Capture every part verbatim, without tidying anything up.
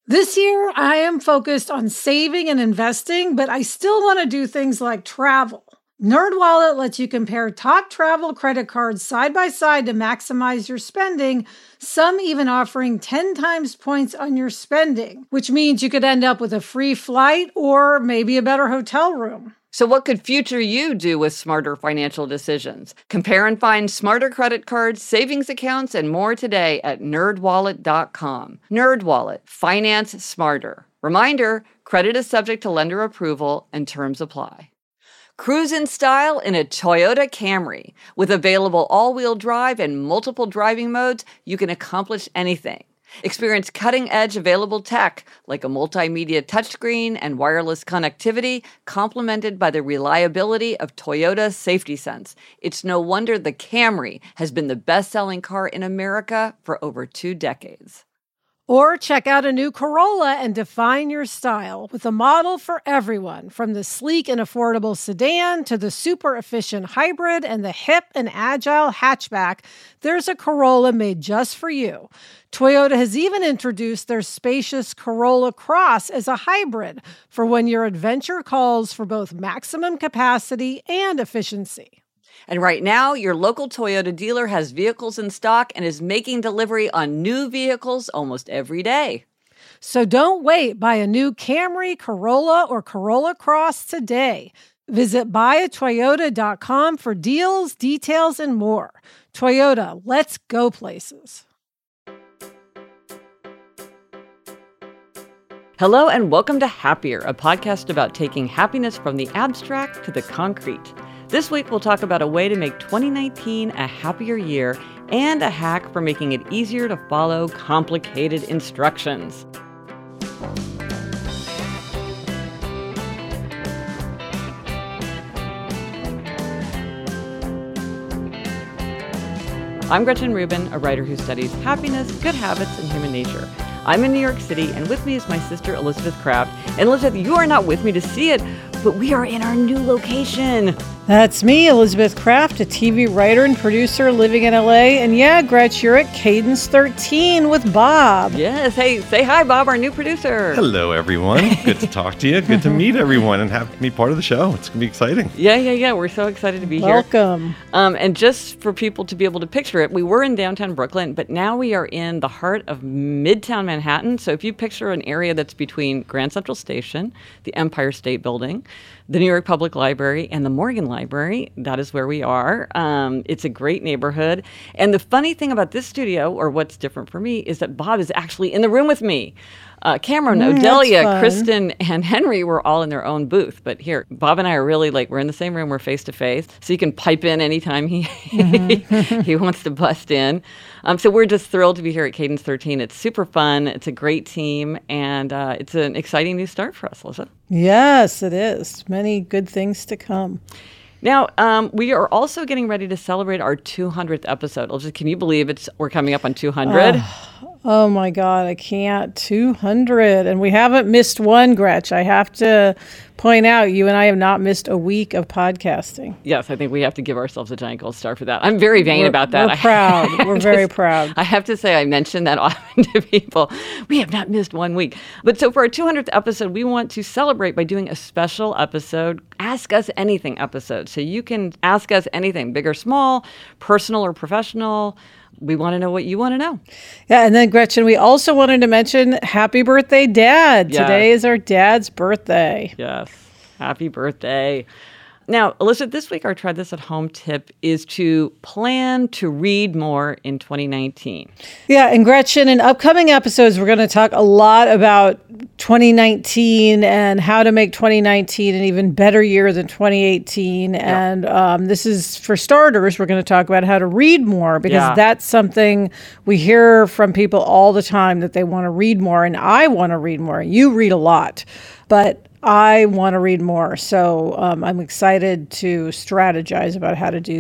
This year, I am focused on saving and investing, but I still want to do things like travel. NerdWallet lets you compare top travel credit cards side by side to maximize your spending, some even offering ten times points on your spending, which means you could end up with a free flight or maybe a better hotel room. So what could future you do with smarter financial decisions? Compare and find smarter credit cards, savings accounts, and more today at nerd wallet dot com. NerdWallet. Finance smarter. Reminder, credit is subject to lender approval and terms apply. Cruise in style in a Toyota Camry. With available all-wheel drive and multiple driving modes, you can accomplish anything. Experience cutting-edge available tech like a multimedia touchscreen and wireless connectivity, complemented by the reliability of Toyota Safety Sense. It's no wonder the Camry has been the best-selling car in America for over two decades. Or check out a new Corolla and define your style with a model for everyone, from the sleek and affordable sedan to the super efficient hybrid and the hip and agile hatchback. There's a Corolla made just for you. Toyota has even introduced their spacious Corolla Cross as a hybrid for when your adventure calls for both maximum capacity and efficiency. And right now, your local Toyota dealer has vehicles in stock and is making delivery on new vehicles almost every day. So don't wait. Buy a new Camry, Corolla, or Corolla Cross today. Visit buy a toyota dot com for deals, details, and more. Toyota, let's go places. Hello and welcome to Happier, a podcast about taking happiness from the abstract to the concrete. This week, we'll talk about a way to make twenty nineteen a happier year and a hack for making it easier to follow complicated instructions. I'm Gretchen Rubin, a writer who studies happiness, good habits, and human nature. I'm in New York City, and with me is my sister, Elizabeth Craft. And Elizabeth, you are not with me to see it, but we are in our new location. That's me, Elizabeth Craft, a T V writer and producer living in L A. And yeah, Gretch, you're at Cadence thirteen with Bob. Yes. Hey, say hi, Bob, our new producer. Hello, everyone. Good to talk to you. Good to meet everyone and have me part of the show. It's going to be exciting. Yeah, yeah, yeah. We're so excited to be Welcome. here. Welcome. Um, and just for people to be able to picture it, we were in downtown Brooklyn, but now we are in the heart of Midtown Manhattan. So if you picture an area that's between Grand Central Station, the Empire State Building, the New York Public Library, and the Morgan Library, that is where we are. Um, it's a great neighborhood. And the funny thing about this studio, or what's different for me, is that Bob is actually in the room with me. Uh, Cameron, mm, Odelia, Kristen, and Henry were all in their own booth. But here, Bob and I are really like, we're in the same room, we're face to face. So you can pipe in anytime he mm-hmm. he wants to bust in. Um, so we're just thrilled to be here at Cadence thirteen. It's super fun. It's a great team. And uh, it's an exciting new start for us, Liza. Yes, it is. Many good things to come. Now, um, we are also getting ready to celebrate our two hundredth episode. Elizabeth, can you believe it's we're coming up on two hundred? Oh, oh my God, I can't. two hundred. And we haven't missed one, Gretch. I have to point out, you and I have not missed a week of podcasting. Yes, I think we have to give ourselves a giant gold star for that. I'm very vain we're, about that. We're proud. We're very proud. I have to say, I mention that often to people. We have not missed one week. But so for our two hundredth episode, we want to celebrate by doing a special episode, Ask Us Anything episode. So you can ask us anything, big or small, personal or professional. We want to know what you want to know. Yeah, and then Gretchen, we also wanted to mention happy birthday, Dad. Yes. Today is our dad's birthday. Yes, happy birthday. Now, Elizabeth, this week our Try This at Home tip is to plan to read more in twenty nineteen. Yeah, and Gretchen, in upcoming episodes, we're going to talk a lot about twenty nineteen and how to make twenty nineteen an even better year than twenty eighteen. Yeah. And um, this is, for starters, we're going to talk about how to read more, because yeah. that's something we hear from people all the time, that they want to read more. And I want to read more. You read a lot, but I want to read more. So um, I'm excited to strategize about how to do that.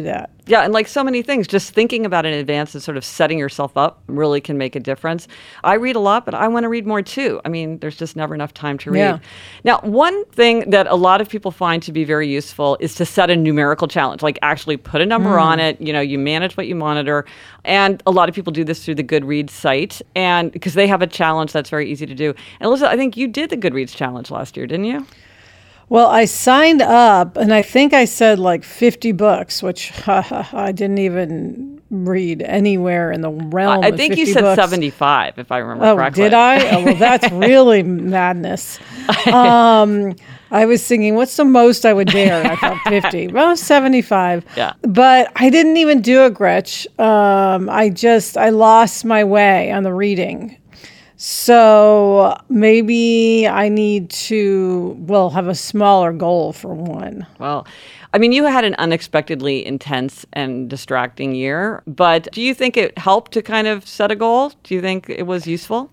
Yeah, and like so many things, just thinking about it in advance and sort of setting yourself up really can make a difference. I read a lot, but I want to read more too. I mean, there's just never enough time to read. Yeah. Now, one thing that a lot of people find to be very useful is to set a numerical challenge, like actually put a number mm. on it. You know, you manage what you monitor. And a lot of people do this through the Goodreads site, and because they have a challenge that's very easy to do. And Elizabeth, I think you did the Goodreads challenge last year, didn't you? Well, I signed up, and I think I said like fifty books, which I didn't even read anywhere in the realm I of think fifty you said books. seventy-five, if I remember oh, correctly. Did I? Oh, well, that's really madness. Um, I was thinking, what's the most I would dare? And I thought fifty. Well, seventy-five. Yeah. But I didn't even do it, Gretch. Um, I just, I lost my way on the reading. So maybe I need to, well, have a smaller goal for one. Well, I mean, you had an unexpectedly intense and distracting year, but do you think it helped to kind of set a goal? Do you think it was useful?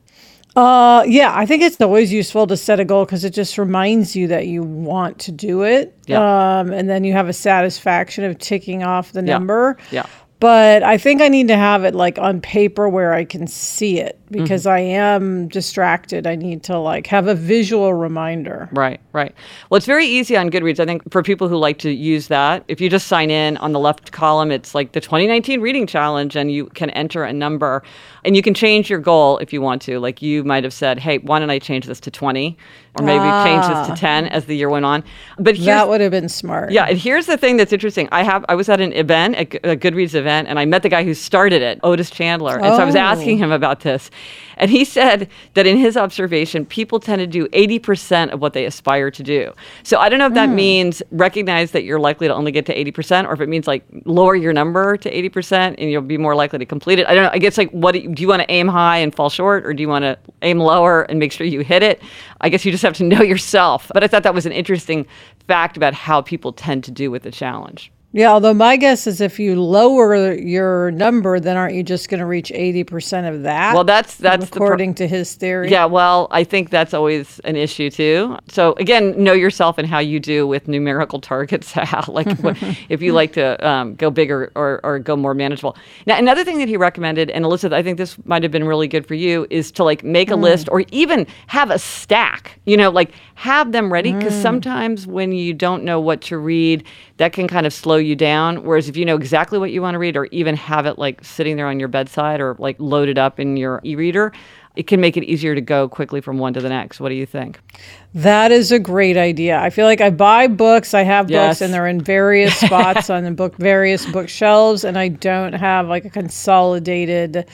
Uh, yeah, I think it's always useful to set a goal because it just reminds you that you want to do it. Yeah. Um, and then you have a satisfaction of ticking off the Yeah. number. Yeah. But I think I need to have it like on paper where I can see it because mm-hmm. I am distracted. I need to like have a visual reminder. Right, right. Well, it's very easy on Goodreads. I think for people who like to use that, if you just sign in on the left column, it's like the twenty nineteen Reading Challenge, and you can enter a number. And you can change your goal if you want to. Like you might have said, hey, why don't I change this to twenty? Or maybe ah. change this to ten as the year went on. But that would have been smart. Yeah, and here's the thing that's interesting. I have I was at an event, a, a Goodreads event, and I met the guy who started it, Otis Chandler. And oh. so I was asking him about this. And he said that in his observation, people tend to do eighty percent of what they aspire to do. So I don't know if that mm. means recognize that you're likely to only get to eighty percent, or if it means like lower your number to eighty percent and you'll be more likely to complete it. I don't know. I guess like, what do you want to aim high and fall short, or do you want to aim lower and make sure you hit it? I guess you just have to know yourself. But I thought that was an interesting fact about how people tend to do with the challenge. Yeah, although my guess is if you lower your number, then aren't you just going to reach eighty percent of that? Well, that's that's according the pro- to his theory. Yeah, well, I think that's always an issue too. So again, know yourself and how you do with numerical targets. Like if you like to um, go bigger or, or go more manageable. Now, another thing that he recommended, and Elizabeth, I think this might have been really good for you, is to like make a mm. list or even have a stack. You know, like have them ready because mm. sometimes when you don't know what to read, that can kind of slow you down. Whereas if you know exactly what you want to read, or even have it like sitting there on your bedside or like loaded up in your e-reader, it can make it easier to go quickly from one to the next. What do you think? That is a great idea. I feel like I buy books, I have yes. books, and they're in various spots on the book, various bookshelves, and I don't have like a consolidated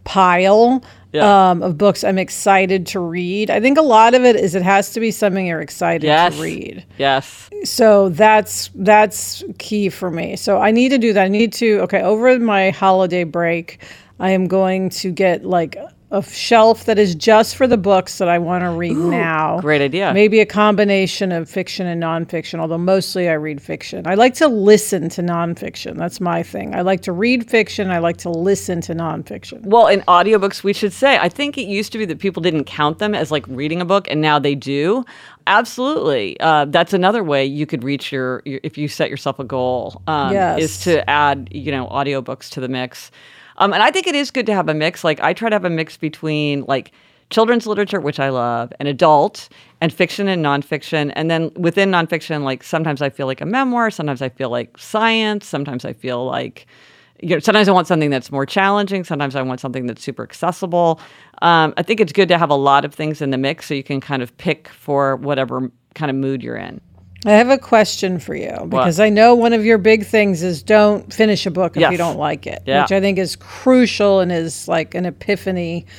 pile yeah. um, of books I'm excited to read. I think a lot of it is it has to be something you're excited yes. to read. Yes. So that's that's key for me. So I need to do that. I need to, okay, over my holiday break, I am going to get like a shelf that is just for the books that I want to read Ooh, now. Great idea. Maybe a combination of fiction and nonfiction, although mostly I read fiction. I like to listen to nonfiction. That's my thing. I like to read fiction. I like to listen to nonfiction. Well, in audiobooks, we should say, I think it used to be that people didn't count them as like reading a book, and now they do. Absolutely. Uh, that's another way you could reach your, your if you set yourself a goal, um, yes. is to add, you know, audiobooks to the mix. Um, and I think it is good to have a mix. Like I try to have a mix between like children's literature, which I love, and adult, and fiction and nonfiction. And then within nonfiction, like sometimes I feel like a memoir, sometimes I feel like science, sometimes I feel like, you know, sometimes I want something that's more challenging, sometimes I want something that's super accessible. Um, I think it's good to have a lot of things in the mix so you can kind of pick for whatever kind of mood you're in. I have a question for you because what? I know one of your big things is don't finish a book if yes. you don't like it, yeah. which I think is crucial and is like an epiphany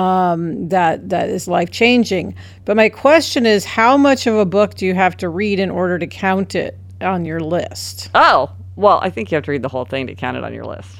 um, that that is life-changing. But my question is, how much of a book do you have to read in order to count it on your list? Oh, well, I think you have to read the whole thing to count it on your list.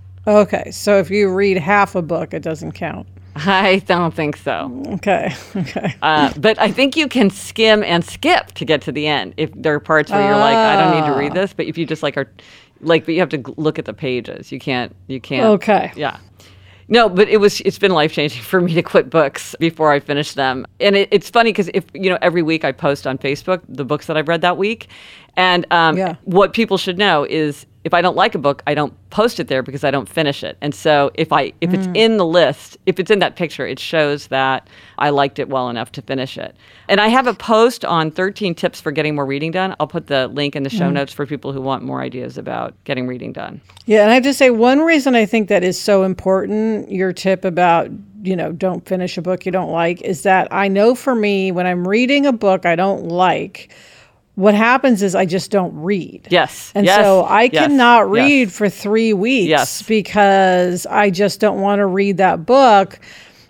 Okay, so if you read half a book, it doesn't count. I don't think so. Okay, okay. Uh, but I think you can skim and skip to get to the end. If there are parts where you're like, I don't need to read this, but if you just like are, like, but you have to g- look at the pages. You can't, you can't. Okay. Yeah. No, but it was, it's been life-changing for me to quit books before I finish them. And it, it's funny because if, you know, every week I post on Facebook the books that I've read that week. And um, yeah. what people should know is if I don't like a book, I don't post it there because I don't finish it. And so if I if it's in the list, if it's in that picture, it shows that I liked it well enough to finish it. And I have a post on thirteen tips for getting more reading done. I'll put the link in the show mm. notes for people who want more ideas about getting reading done. Yeah, and I have to say, one reason I think that is so important, your tip about, you know, don't finish a book you don't like, is that I know for me, when I'm reading a book I don't like, what happens is I just don't read. Yes. And yes. so I yes. cannot read yes. for three weeks yes. because I just don't want to read that book.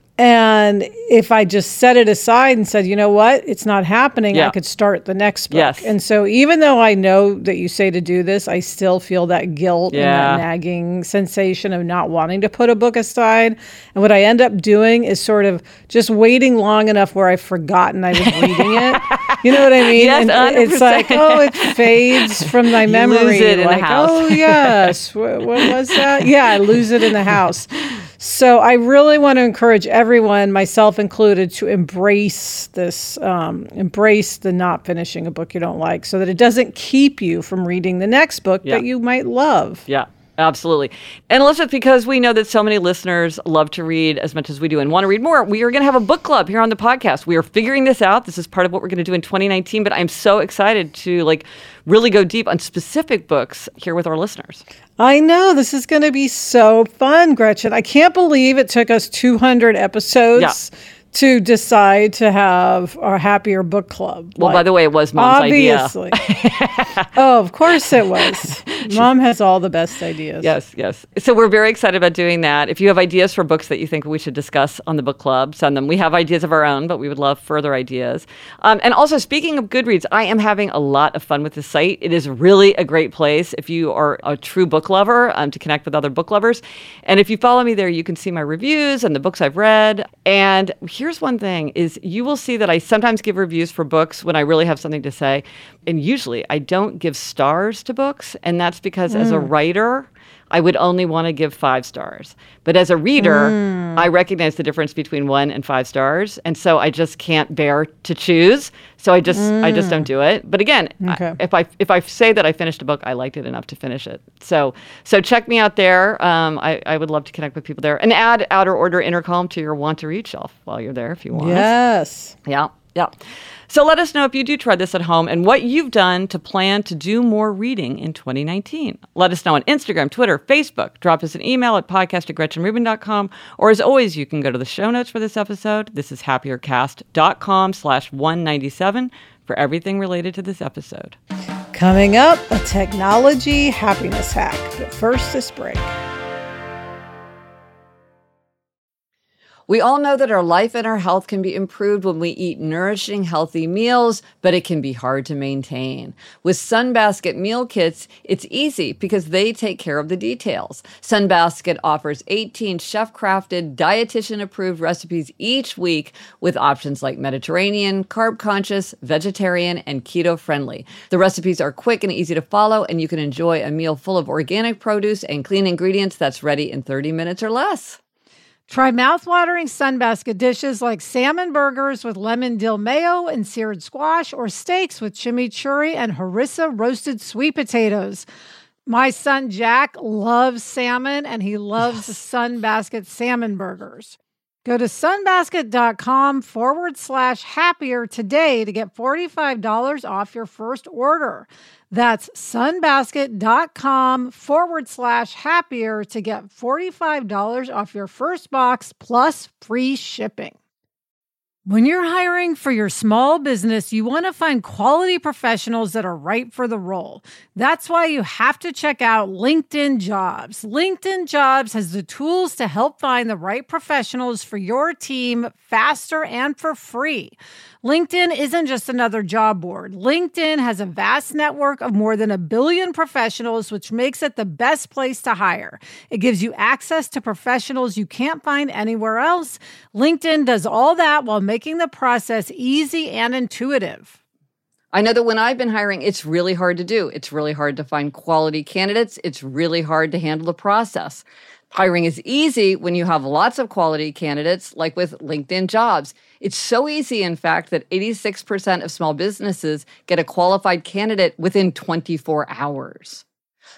And if I just set it aside and said, you know what, it's not happening, yeah. I could start the next book. Yes. And so even though I know that you say to do this, I still feel that guilt yeah. and that nagging sensation of not wanting to put a book aside. And what I end up doing is sort of just waiting long enough where I've forgotten I was reading it. You know what I mean? Yes, and one hundred percent. It's like, oh, it fades from my memory. You lose it in like, the house. oh, yes. What, what was that? Yeah, I lose it in the house. So I really want to encourage everyone, myself included, to embrace this, um, embrace the not finishing a book you don't like so that it doesn't keep you from reading the next book yeah. that you might love. Yeah. Absolutely. And Elizabeth, because we know that so many listeners love to read as much as we do and want to read more, we are going to have a book club here on the podcast. We are figuring this out. This is part of what we're going to do in twenty nineteen, but I'm so excited to like really go deep on specific books here with our listeners. I know. This is going to be so fun, Gretchen. I can't believe it took us two hundred episodes. Yeah. to decide to have our Happier Book Club. Well, like, by the way, it was Mom's obviously. idea. Oh, of course it was. Mom has all the best ideas. Yes, yes. So we're very excited about doing that. If you have ideas for books that you think we should discuss on the book club, send them. We have ideas of our own, but we would love further ideas. Um, and also, speaking of Goodreads, I am having a lot of fun with the site. It is really a great place if you are a true book lover um, to connect with other book lovers. And if you follow me there, you can see my reviews and the books I've read. And here's one thing is you will see that I sometimes give reviews for books when I really have something to say. And usually I don't give stars to books. And that's because mm. as a writer, I would only want to give five stars. But as a reader, mm. I recognize the difference between one and five stars. And so I just can't bear to choose. So I just mm. I just don't do it. But again, okay. I, if I if I say that I finished a book, I liked it enough to finish it. So so check me out there. Um, I, I would love to connect with people there. And add Outer Order Inner Calm to your want to read shelf while you're there if you want. Yes. Yeah. Yeah. So let us know if you do try this at home and what you've done to plan to do more reading in twenty nineteen. Let us know on Instagram, Twitter, Facebook. Drop us an email at podcast at gretchen rubin dot com. Or as always, you can go to the show notes for this episode. This is happiercast.com slash 197 for everything related to this episode. Coming up, a technology happiness hack. But first, this break. We all know that our life and our health can be improved when we eat nourishing, healthy meals, but it can be hard to maintain. With Sunbasket meal kits, it's easy because they take care of the details. Sunbasket offers eighteen chef-crafted, dietitian-approved recipes each week with options like Mediterranean, carb-conscious, vegetarian, and keto-friendly. The recipes are quick and easy to follow, and you can enjoy a meal full of organic produce and clean ingredients that's ready in thirty minutes or less. Try mouthwatering Sunbasket dishes like salmon burgers with lemon dill mayo and seared squash, or steaks with chimichurri and harissa roasted sweet potatoes. My son Jack loves salmon, and he loves yes. Sunbasket salmon burgers. Go to sunbasket.com forward slash happier today to get forty-five dollars off your first order. That's sunbasket.com forward slash happier to get forty-five dollars off your first box plus free shipping. When you're hiring for your small business, you want to find quality professionals that are right for the role. That's why you have to check out LinkedIn Jobs. LinkedIn Jobs has the tools to help find the right professionals for your team faster and for free. LinkedIn isn't just another job board. LinkedIn has a vast network of more than a billion professionals, which makes it the best place to hire. It gives you access to professionals you can't find anywhere else. LinkedIn does all that while making the process easy and intuitive. I know that when I've been hiring, it's really hard to do. It's really hard to find quality candidates. It's really hard to handle the process. Hiring is easy when you have lots of quality candidates, like with LinkedIn Jobs. It's so easy, in fact, that eighty-six percent of small businesses get a qualified candidate within twenty-four hours.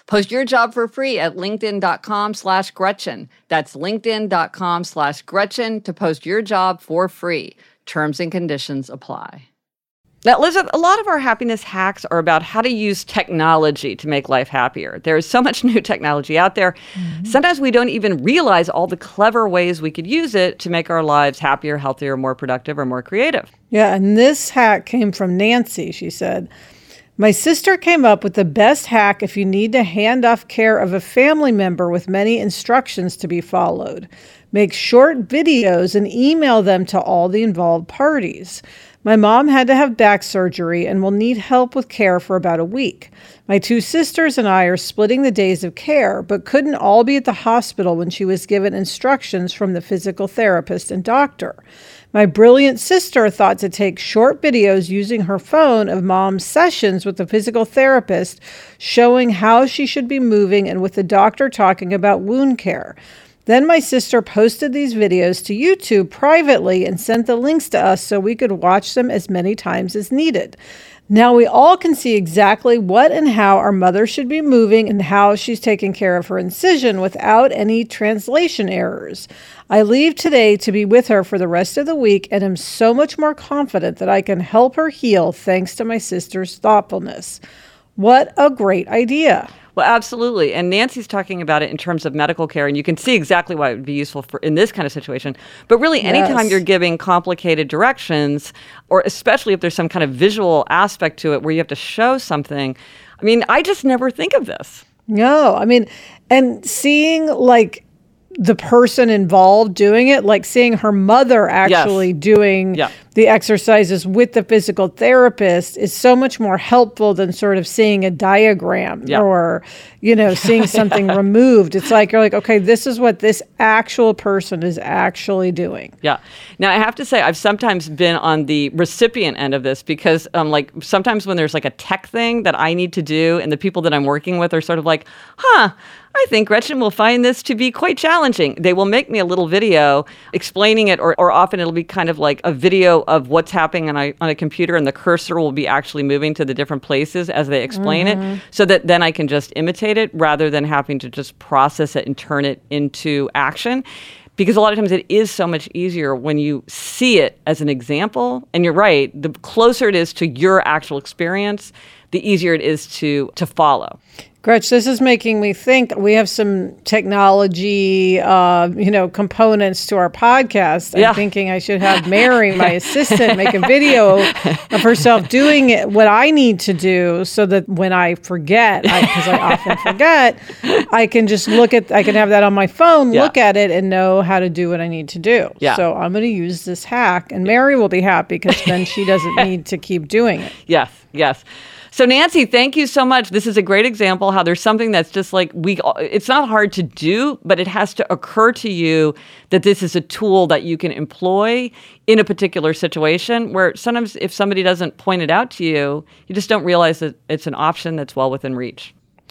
Post your job for free at linkedin.com slash Gretchen. That's linkedin.com slash Gretchen to post your job for free. Terms and conditions apply. Now, Elizabeth, a lot of our happiness hacks are about how to use technology to make life happier. There is so much new technology out there. Mm-hmm. Sometimes we don't even realize all the clever ways we could use it to make our lives happier, healthier, more productive, or more creative. Yeah, and this hack came from Nancy. She said, "My sister came up with the best hack if you need to hand off care of a family member with many instructions to be followed. Make short videos and email them to all the involved parties. My mom had to have back surgery and will need help with care for about a week. My two sisters and I are splitting the days of care, but couldn't all be at the hospital when she was given instructions from the physical therapist and doctor. My brilliant sister thought to take short videos using her phone of mom's sessions with the physical therapist, showing how she should be moving and with the doctor talking about wound care. Then my sister posted these videos to YouTube privately and sent the links to us so we could watch them as many times as needed. Now we all can see exactly what and how our mother should be moving and how she's taking care of her incision without any translation errors. I leave today to be with her for the rest of the week and am so much more confident that I can help her heal thanks to my sister's thoughtfulness." What a great idea. Well, absolutely. And Nancy's talking about it in terms of medical care, and you can see exactly why it would be useful for in this kind of situation. But really, anytime Yes. you're giving complicated directions, or especially if there's some kind of visual aspect to it where you have to show something, I mean, I just never think of this. No, I mean, and seeing like the person involved doing it, like seeing her mother actually Yes. doing Yeah. the exercises with the physical therapist is so much more helpful than sort of seeing a diagram Yeah. or, you know, seeing something removed. It's like, you're like, okay, this is what this actual person is actually doing. Yeah. Now, I have to say, I've sometimes been on the recipient end of this because, um, like, sometimes when there's like a tech thing that I need to do and the people that I'm working with are sort of like, huh, I think Gretchen will find this to be quite challenging. They will make me a little video explaining it, or, or often it'll be kind of like a video of what's happening on a, on a computer, and the cursor will be actually moving to the different places as they explain Mm-hmm. it, so that then I can just imitate it rather than having to just process it and turn it into action. Because a lot of times it is so much easier when you see it as an example. And you're right, the closer it is to your actual experience, the easier it is to to follow. Gretch, this is making me think we have some technology, uh, you know, components to our podcast. I'm Yeah. thinking I should have Mary, my assistant, make a video of herself doing it, what I need to do, so that when I forget, because I, I often forget, I can just look at, I can have that on my phone, Yeah. look at it, and know how to do what I need to do. Yeah. So I'm going to use this hack, and Mary will be happy because then she doesn't need to keep doing it. Yes, yes. So Nancy, thank you so much. This is a great example how there's something that's just like we it's not hard to do, but it has to occur to you that this is a tool that you can employ in a particular situation, where sometimes if somebody doesn't point it out to you, you just don't realize that it's an option that's well within reach.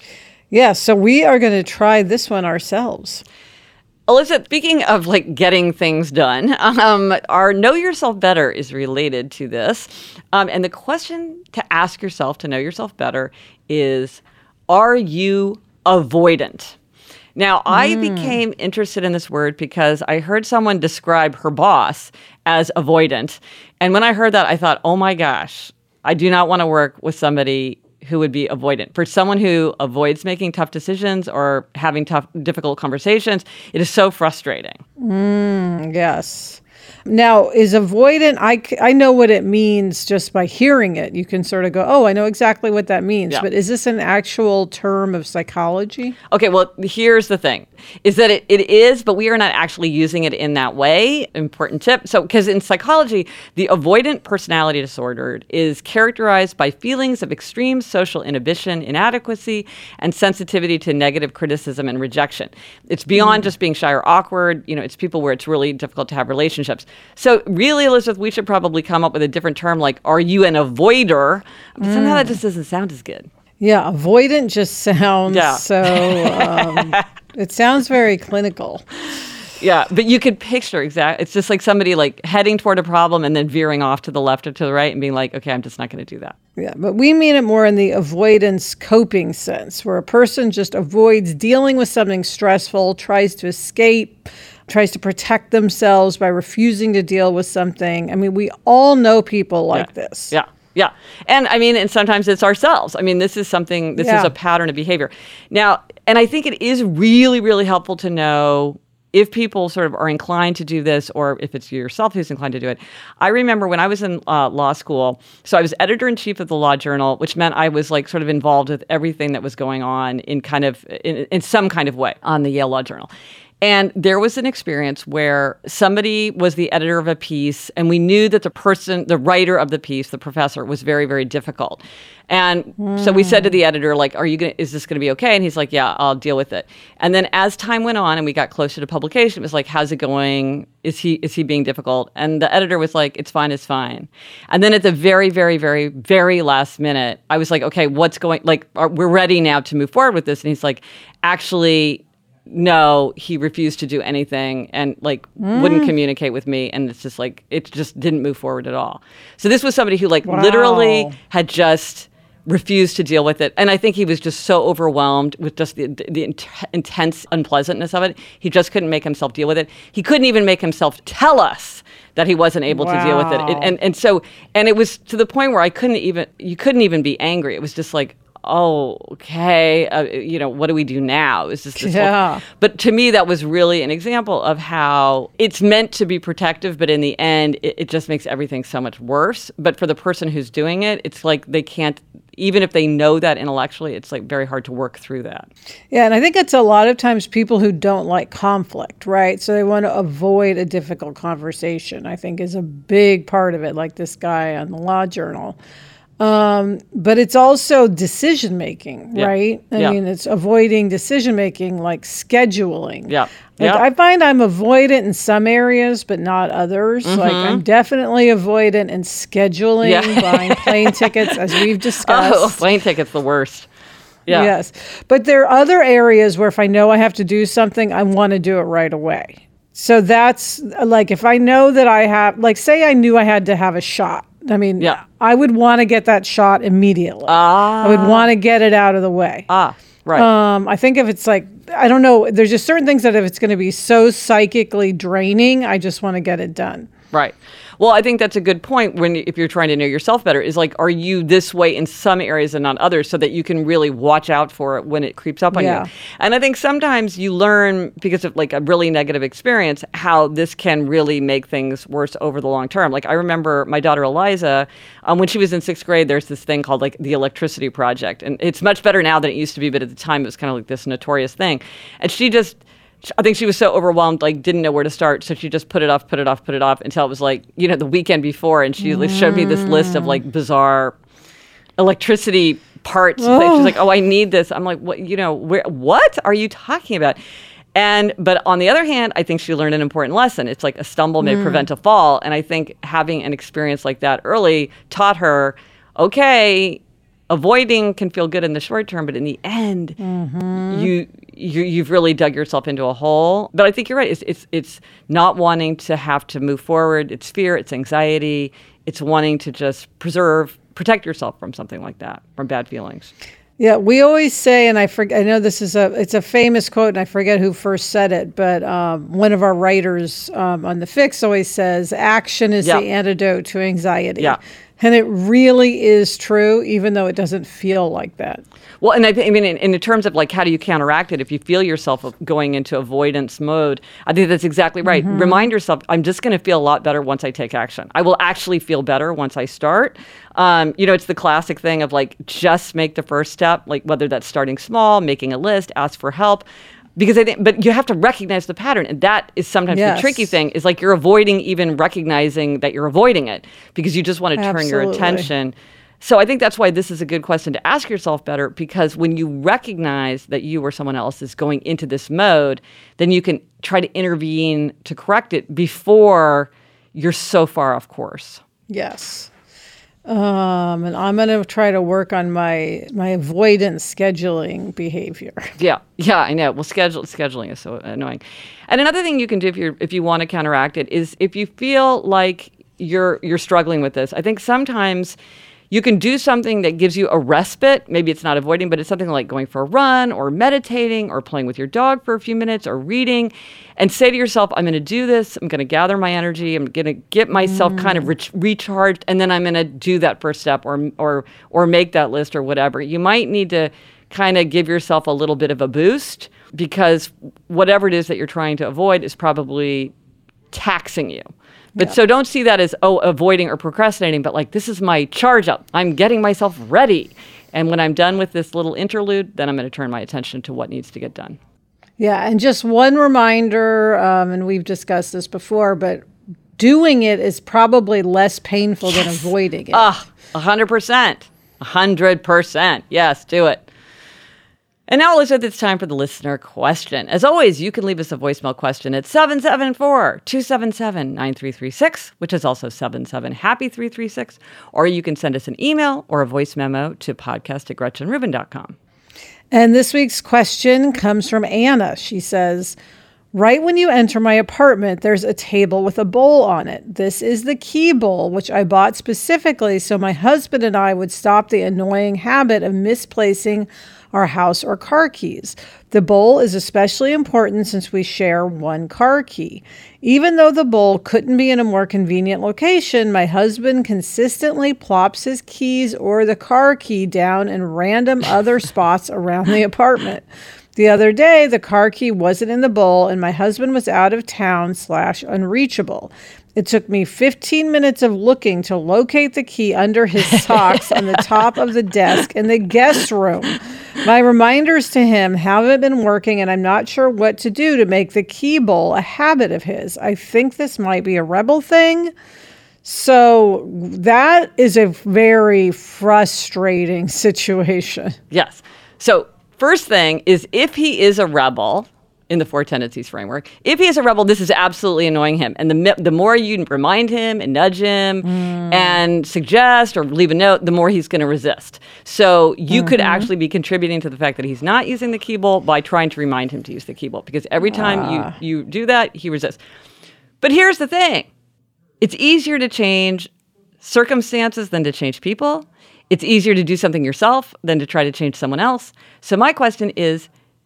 Yeah, so we are going to try this one ourselves. Elizabeth, speaking of like getting things done, um, our Know Yourself Better is related to this. Um, and the question to ask yourself to know yourself better is, are you avoidant? Now, I mm. became interested in this word because I heard someone describe her boss as avoidant. And when I heard that, I thought, oh my gosh, I do not want to work with somebody who would be avoidant. For someone who avoids making tough decisions or having tough, difficult conversations, it is so frustrating. Mm, yes. Now, is avoidant, I, I know what it means just by hearing it. You can sort of go, oh, I know exactly what that means. Yeah. But is this an actual term of psychology? Okay, well, here's the thing, is that it, it is, but we are not actually using it in that way. Important tip. So, because in psychology, the avoidant personality disorder is characterized by feelings of extreme social inhibition, inadequacy, and sensitivity to negative criticism and rejection. It's beyond mm. just being shy or awkward. You know, it's people where it's really difficult to have relationships. So really, Elizabeth, we should probably come up with a different term like, are you an avoider? But mm. somehow that just doesn't sound as good. Yeah, avoidant just sounds yeah. so, um, it sounds very clinical. Yeah, but you could picture exactly. It's just like somebody like heading toward a problem and then veering off to the left or to the right and being like, okay, I'm just not going to do that. Yeah, but we mean it more in the avoidance coping sense, where a person just avoids dealing with something stressful, tries to escape, tries to protect themselves by refusing to deal with something. I mean, we all know people like yeah. this. Yeah. Yeah. And I mean, and sometimes it's ourselves. I mean, this is something, this yeah. is a pattern of behavior. Now, and I think it is really, really helpful to know if people sort of are inclined to do this, or if it's yourself who's inclined to do it. I remember when I was in uh, law school, so I was editor-in-chief of the Law Journal, which meant I was like sort of involved with everything that was going on in kind of, in, in some kind of way on the Yale Law Journal. And there was an experience where somebody was the editor of a piece, and we knew that the person, the writer of the piece, the professor, was very, very difficult. And mm. so we said to the editor, like, "Are you going? Is this going to be okay?" And he's like, "Yeah, I'll deal with it." And then as time went on, and we got closer to publication, it was like, "How's it going? Is he is he being difficult?" And the editor was like, "It's fine, it's fine." And then at the very, very, very, very last minute, I was like, "Okay, what's going? Like, are, we're ready now to move forward with this." And he's like, "Actually, no, he refused to do anything and like mm. wouldn't communicate with me." And it's just like, it just didn't move forward at all. So this was somebody who like wow. literally had just refused to deal with it. And I think he was just so overwhelmed with just the, the, the int- intense unpleasantness of it. He just couldn't make himself deal with it. He couldn't even make himself tell us that he wasn't able wow. to deal with it. it. And and so, and it was to the point where I couldn't even, you couldn't even be angry. It was just like, oh, okay, uh, you know, what do we do now? Is this this yeah. whole, but to me, that was really an example of how it's meant to be protective, but in the end, it, it just makes everything so much worse. But for the person who's doing it, it's like they can't, even if they know that intellectually, it's like very hard to work through that. Yeah, and I think it's a lot of times people who don't like conflict, right? So they want to avoid a difficult conversation, I think is a big part of it, like this guy on the Law Journal. Um, but it's also decision making, yeah. right? I yeah. mean, it's avoiding decision making, like scheduling. Yeah. Like yeah. I find I'm avoidant in some areas, but not others. Mm-hmm. Like I'm definitely avoidant in scheduling, yeah. buying plane tickets, as we've discussed. Oh, plane tickets, the worst. Yeah. Yes. But there are other areas where if I know I have to do something, I want to do it right away. So that's like if I know that I have, like say I knew I had to have a shot. I mean, yeah. I would want to get that shot immediately. Ah. I would want to get it out of the way. Ah, right. Um, I think if it's like, I don't know, there's just certain things that if it's going to be so psychically draining, I just want to get it done. Right. Well, I think that's a good point when if you're trying to know yourself better is like, are you this way in some areas and not others so that you can really watch out for it when it creeps up on yeah. you? And I think sometimes you learn because of like a really negative experience how this can really make things worse over the long term. Like I remember my daughter Eliza, um, when she was in sixth grade, there's this thing called like the Electricity Project. And it's much better now than it used to be, but at the time it was kind of like this notorious thing. And she just... I think she was so overwhelmed, like didn't know where to start. So she just put it off, put it off, put it off until it was like, you know, the weekend before. And she like, showed me this list of like bizarre electricity parts. Oh. She's like, oh, I need this. I'm like, what, you know, where, what are you talking about? And, but on the other hand, I think she learned an important lesson. It's like a stumble may mm. prevent a fall. And I think having an experience like that early taught her, okay, avoiding can feel good in the short term, but in the end, mm-hmm. you, you you've really dug yourself into a hole. But I think you're right. It's it's it's not wanting to have to move forward. It's fear. It's anxiety. It's wanting to just preserve, protect yourself from something like that, from bad feelings. Yeah, we always say, and I forget. I know this is a it's a famous quote, and I forget who first said it, but um, one of our writers um, on The Fix always says, "Action is yep. the antidote to anxiety." Yeah. And it really is true, even though it doesn't feel like that. Well, and I, th- I mean, in, in terms of like, how do you counteract it? If you feel yourself going into avoidance mode, I think that's exactly right. Mm-hmm. Remind yourself, I'm just going to feel a lot better once I take action. I will actually feel better once I start. Um, you know, it's the classic thing of like, just make the first step, like whether that's starting small, making a list, ask for help. Because I think, but you have to recognize the pattern, and that is sometimes yes. the tricky thing. Is like you're avoiding even recognizing that you're avoiding it because you just want to turn Absolutely. your attention. So I think that's why this is a good question to ask yourself better. Because when you recognize that you or someone else is going into this mode, then you can try to intervene to correct it before you're so far off course. Yes. Um, and I'm going to try to work on my my avoidance scheduling behavior. Yeah, yeah, I know. Well, schedule scheduling is so annoying. And another thing you can do if you if you want to counteract it is if you feel like you're you're struggling with this. I think sometimes you can do something that gives you a respite. Maybe it's not avoiding, but it's something like going for a run or meditating or playing with your dog for a few minutes or reading, and say to yourself, I'm going to do this. I'm going to gather my energy. I'm going to get myself mm. kind of re- recharged, and then I'm going to do that first step or or or make that list or whatever. You might need to kind of give yourself a little bit of a boost because whatever it is that you're trying to avoid is probably taxing you. But yeah. So don't see that as, oh, avoiding or procrastinating, but like, this is my charge up. I'm getting myself ready. And when I'm done with this little interlude, then I'm going to turn my attention to what needs to get done. Yeah. And just one reminder, um, and we've discussed this before, but doing it is probably less painful yes. than avoiding it. Ah, a hundred percent. A hundred percent. Yes, do it. And now, Elizabeth, it's time for the listener question. As always, you can leave us a voicemail question at seven seven four, two seven seven, nine three three six, which is also seven seven happy three three six, or you can send us an email or a voice memo to podcast at gretchen rubin dot com. And this week's question comes from Anna. She says, right when you enter my apartment, there's a table with a bowl on it. This is the key bowl, which I bought specifically so my husband and I would stop the annoying habit of misplacing our house or car keys. The bowl is especially important since we share one car key. Even though the bowl couldn't be in a more convenient location, my husband consistently plops his keys or the car key down in random other spots around the apartment. The other day, the car key wasn't in the bowl and my husband was out of town slash unreachable. It took me fifteen minutes of looking to locate the key under his socks on the top of the desk in the guest room. My reminders to him haven't been working, and I'm not sure what to do to make the key bowl a habit of his. I think this might be a rebel thing. So that is a very frustrating situation. Yes. So first thing is, if he is a rebel in the Four Tendencies framework, if he is a rebel, this is absolutely annoying him. And the the more you remind him and nudge him mm. and suggest or leave a note, the more he's going to resist. So you mm-hmm. could actually be contributing to the fact that he's not using the key bowl by trying to remind him to use the key bowl, because every time ah. you, you do that, he resists. But here's the thing. It's easier to change circumstances than to change people. It's easier to do something yourself than to try to change someone else. So my question is,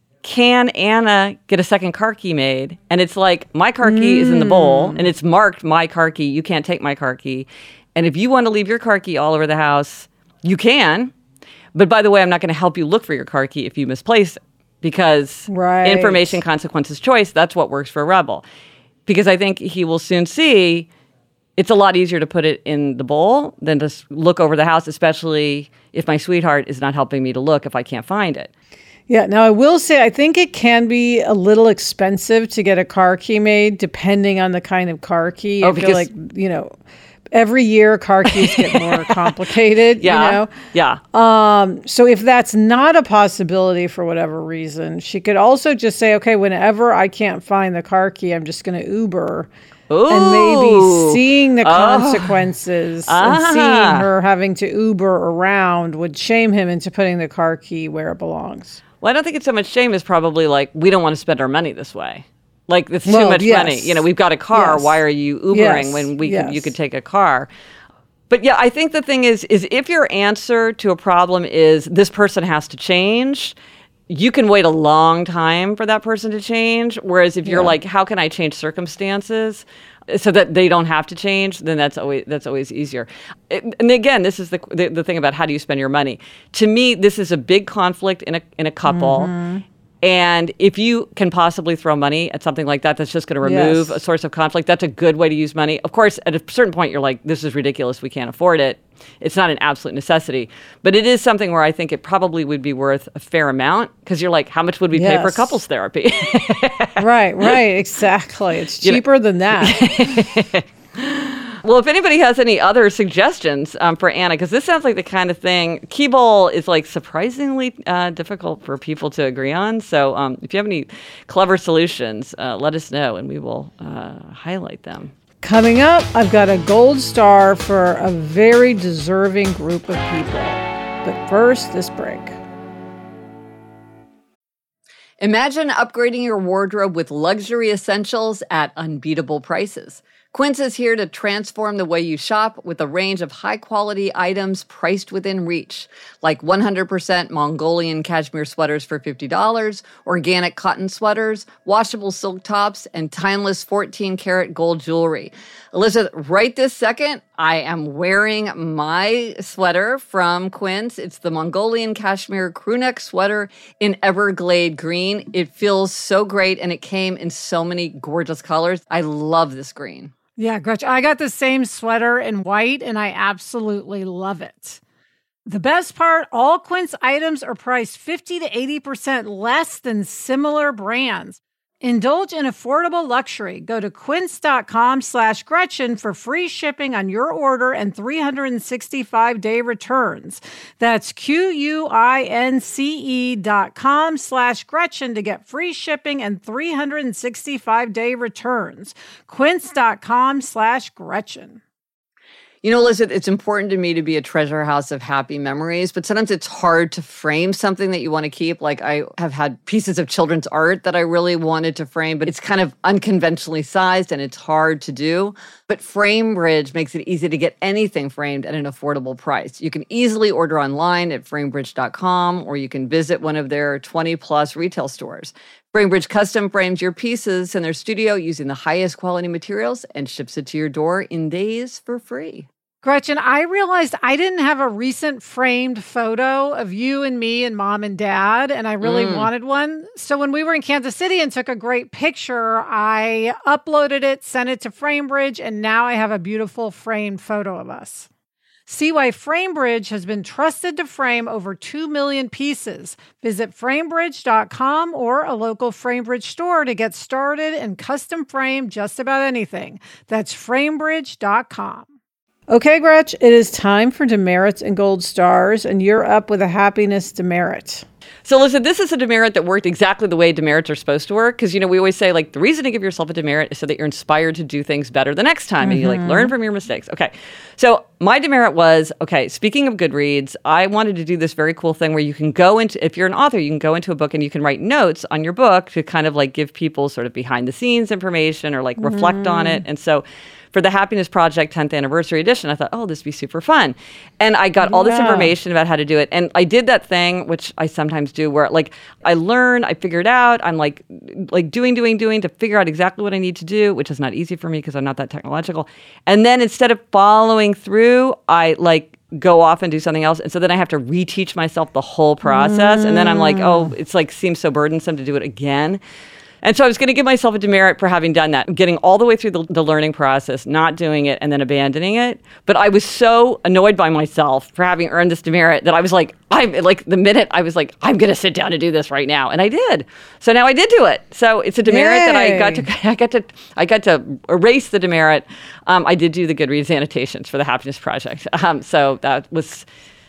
can Anna get a second car key made? And it's like, my car key mm. is in the bowl, and it's marked my car key. You can't take my car key. And if you want to leave your car key all over the house, you can. But by the way, I'm not going to help you look for your car key if you misplace it, because right. information, consequences, choice, that's what works for a rebel. Because I think he will soon see it's a lot easier to put it in the bowl than to look over the house, especially if my sweetheart is not helping me to look if I can't find it. Yeah, now I will say I think it can be a little expensive to get a car key made, depending on the kind of car key. Oh, I feel like, you know, every year car keys get more complicated, yeah, you know? Yeah. Um, so if that's not a possibility for whatever reason, she could also just say, okay, whenever I can't find the car key, I'm just going to Uber. Ooh. And maybe seeing the Oh. consequences Ah. and seeing her having to Uber around would shame him into putting the car key where it belongs. Well, I don't think it's so much shame as probably like, we don't want to spend our money this way. Like, it's too Well, much yes. money. You know, we've got a car. Yes. Why are you Ubering Yes. when we Yes. could, you could take a car? But yeah, I think the thing is, is if your answer to a problem is this person has to change, you can wait a long time for that person to change. Whereas if you're Yeah. like, how can I change circumstances so that they don't have to change, then that's always that's always easier. It, and again, this is the, the the thing about how do you spend your money. To me, this is a big conflict in a in a couple. Mm-hmm. And if you can possibly throw money at something like that, that's just going to remove Yes. a source of conflict. That's a good way to use money. Of course, at a certain point, you're like, this is ridiculous. We can't afford it. It's not an absolute necessity. But it is something where I think it probably would be worth a fair amount, because you're like, how much would we pay for Yes. couples therapy? Right, right, exactly. It's You know- cheaper than that. Well, if anybody has any other suggestions um, for Anna, because this sounds like the kind of thing, key bowl is like surprisingly uh, difficult for people to agree on. So um, if you have any clever solutions, uh, let us know and we will uh, highlight them. Coming up, I've got a gold star for a very deserving group of people. But first, this break. Imagine upgrading your wardrobe with luxury essentials at unbeatable prices. Quince is here to transform the way you shop with a range of high-quality items priced within reach, like one hundred percent Mongolian cashmere sweaters for fifty dollars, organic cotton sweaters, washable silk tops, and timeless fourteen karat gold jewelry. Elizabeth, right this second, I am wearing my sweater from Quince. It's the Mongolian cashmere crewneck sweater in Everglade green. It feels so great, and it came in so many gorgeous colors. I love this green. Yeah, Gretchen, I got the same sweater in white, and I absolutely love it. The best part, all Quince items are priced fifty to eighty percent less than similar brands. Indulge in affordable luxury. Go to quince.com slash Gretchen for free shipping on your order and three hundred sixty-five day returns. That's Q-U-I-N-C-E dot com slash Gretchen to get free shipping and three hundred sixty-five day returns. Quince.com slash Gretchen. You know, Elizabeth, it's important to me to be a treasure house of happy memories, but sometimes it's hard to frame something that you want to keep. Like I have had pieces of children's art that I really wanted to frame, but it's kind of unconventionally sized and it's hard to do. But FrameBridge makes it easy to get anything framed at an affordable price. You can easily order online at framebridge dot com, or you can visit one of their twenty plus retail stores. FrameBridge custom frames your pieces in their studio using the highest quality materials and ships it to your door in days for free. Gretchen, I realized I didn't have a recent framed photo of you and me and mom and dad, and I really mm. wanted one. So when we were in Kansas City and took a great picture, I uploaded it, sent it to FrameBridge, and now I have a beautiful framed photo of us. See why FrameBridge has been trusted to frame over two million pieces. Visit framebridge dot com or a local FrameBridge store to get started and custom frame just about anything. That's framebridge dot com. Okay, Gretch, it is time for demerits and gold stars, and you're up with a happiness demerit. So listen, this is a demerit that worked exactly the way demerits are supposed to work. Because, you know, we always say, like, the reason to give yourself a demerit is so that you're inspired to do things better the next time. Mm-hmm. And you, like, learn from your mistakes. Okay. So my demerit was, okay, speaking of Goodreads, I wanted to do this very cool thing where you can go into, if you're an author, you can go into a book and you can write notes on your book to kind of, like, give people sort of behind the scenes information or, like, reflect mm-hmm. on it. And so for the Happiness Project tenth Anniversary Edition, I thought, oh, this would be super fun. And I got yeah. all this information about how to do it. And I did that thing, which I sometimes do, where like I learn, I figure it out. I'm like, like doing, doing, doing to figure out exactly what I need to do, which is not easy for me because I'm not that technological. And then instead of following through, I like go off and do something else. And so then I have to reteach myself the whole process. Mm. And then I'm like, oh, it's like seems so burdensome to do it again. And so I was going to give myself a demerit for having done that, getting all the way through the, the learning process, not doing it, and then abandoning it. But I was so annoyed by myself for having earned this demerit that I was like, I'm like the minute I was like, I'm going to sit down and do this right now, and I did. So now I did do it. So it's a demerit Yay. that I got to, I got to, I got to erase the demerit. Um, I did do the Goodreads annotations for the Happiness Project. Um, so that was,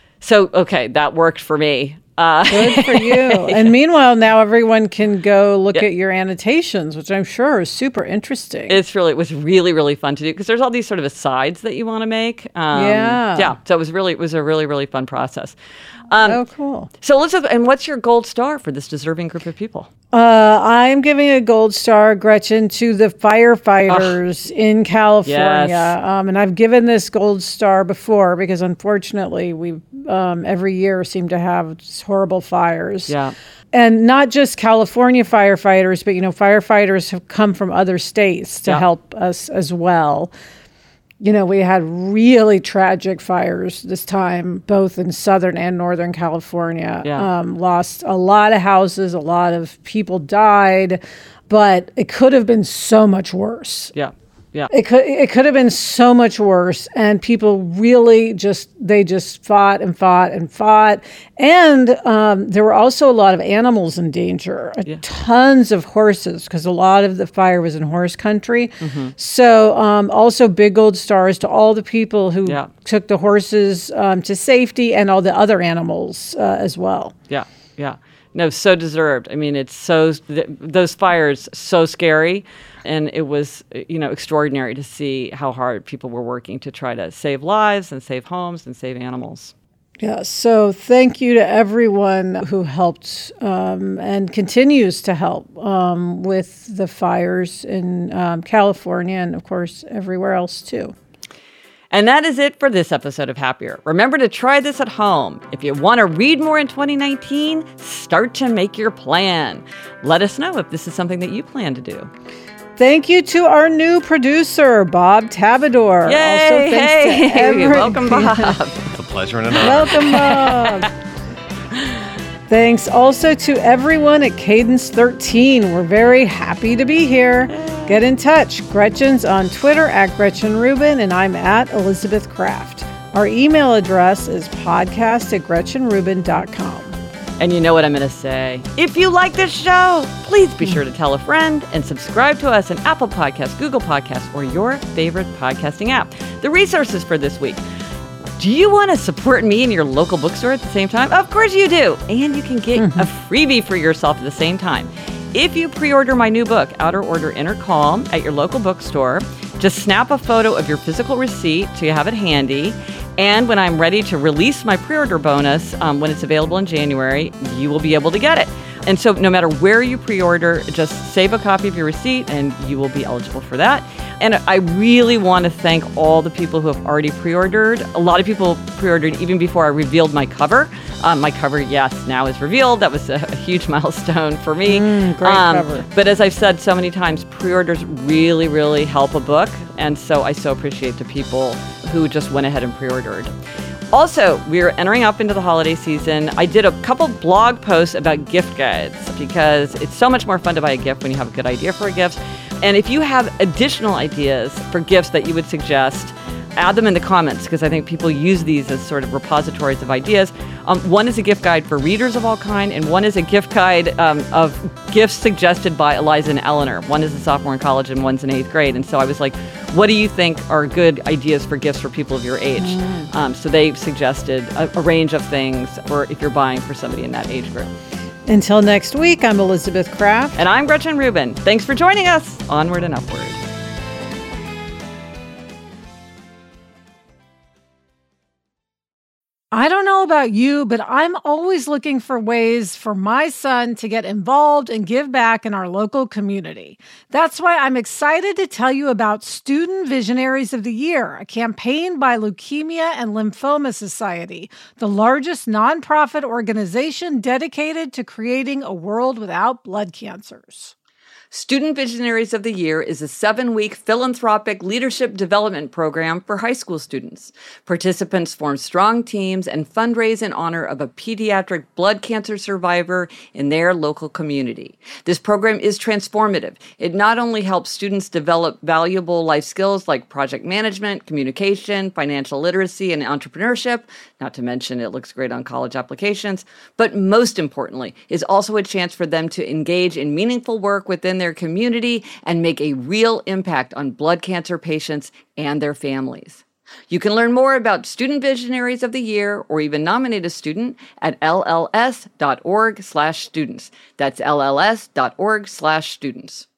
so okay, that worked for me. Uh, Good for you. And meanwhile, now everyone can go look yeah. at your annotations, which I'm sure is super interesting. It's really, it was really, really fun to do because there's all these sort of asides that you want to make. Um, yeah. Yeah. So it was really, it was a really, really fun process. Um, oh, cool. So Elizabeth, and what's your gold star for this deserving group of people? Uh, I'm giving a gold star, Gretchen, to the firefighters oh, in California. Yes. Um, and I've given this gold star before because unfortunately we um, every year seem to have horrible fires. Yeah. And not just California firefighters, but, you know, firefighters have come from other states to yeah. help us as well. You know, we had really tragic fires this time, both in Southern and Northern California. Yeah. Um, lost a lot of houses, a lot of people died, but it could have been so much worse. Yeah. Yeah. It could it could have been so much worse, and people really just they just fought and fought and fought, and um, there were also a lot of animals in danger, yeah. tons of horses because a lot of the fire was in horse country. Mm-hmm. So um, also big gold stars to all the people who yeah. took the horses um, to safety and all the other animals uh, as well. Yeah, yeah. No, so deserved. I mean, it's so, th- those fires, so scary. And it was, you know, extraordinary to see how hard people were working to try to save lives and save homes and save animals. Yeah, so thank you to everyone who helped um, and continues to help um, with the fires in um, California and, of course, everywhere else, too. And that is it for this episode of Happier. Remember to try this at home. If you want to read more in twenty nineteen, start to make your plan. Let us know if this is something that you plan to do. Thank you to our new producer, Bob Tabador. Yay, also, thanks hey, to every- welcome, Bob. It's a pleasure and an honor. Welcome, Bob. Thanks also to everyone at Cadence thirteen. We're very happy to be here. Get in touch. Gretchen's on Twitter at Gretchen Rubin, and I'm at Elizabeth Kraft. Our email address is podcast at gretchen rubin dot com. And you know what I'm going to say. If you like this show, please be sure to tell a friend and subscribe to us on Apple Podcasts, Google Podcasts, or your favorite podcasting app. The resources for this week. Do you want to support me in your local bookstore at the same time? Of course you do. And you can get mm-hmm. a freebie for yourself at the same time. If you pre-order my new book, Outer Order, Inner Calm, at your local bookstore, just snap a photo of your physical receipt so you have it handy. And when I'm ready to release my pre-order bonus, um, when it's available in January, you will be able to get it. And so no matter where you pre-order, just save a copy of your receipt and you will be eligible for that. And I really want to thank all the people who have already pre-ordered. A lot of people pre-ordered even before I revealed my cover. Um, my cover, yes, now is revealed. That was a, a huge milestone for me. Mm, great um, cover. But as I've said so many times, pre-orders really, really help a book. And so I so appreciate the people who just went ahead and pre-ordered. Also, we're entering up into the holiday season. I did a couple blog posts about gift guides because it's so much more fun to buy a gift when you have a good idea for a gift. And if you have additional ideas for gifts that you would suggest, add them in the comments because I think people use these as sort of repositories of ideas. Um, one is a gift guide for readers of all kind, and one is a gift guide um, of gifts suggested by Eliza and Eleanor. One is a sophomore in college and one's in eighth grade. And so I was like, what do you think are good ideas for gifts for people of your age? Mm. Um, so they suggested a, a range of things for if you're buying for somebody in that age group. Until next week, I'm Elizabeth Kraft. And I'm Gretchen Rubin. Thanks for joining us. Onward and upward. I don't know about you, but I'm always looking for ways for my son to get involved and give back in our local community. That's why I'm excited to tell you about Student Visionaries of the Year, a campaign by Leukemia and Lymphoma Society, the largest nonprofit organization dedicated to creating a world without blood cancers. Student Visionaries of the Year is a seven-week philanthropic leadership development program for high school students. Participants form strong teams and fundraise in honor of a pediatric blood cancer survivor in their local community. This program is transformative. It not only helps students develop valuable life skills like project management, communication, financial literacy, and entrepreneurship, not to mention it looks great on college applications, but most importantly, is also a chance for them to engage in meaningful work within their community and make a real impact on blood cancer patients and their families. You can learn more about Student Visionaries of the Year or even nominate a student at L L S dot org slash students. That's L L S dot org slash students.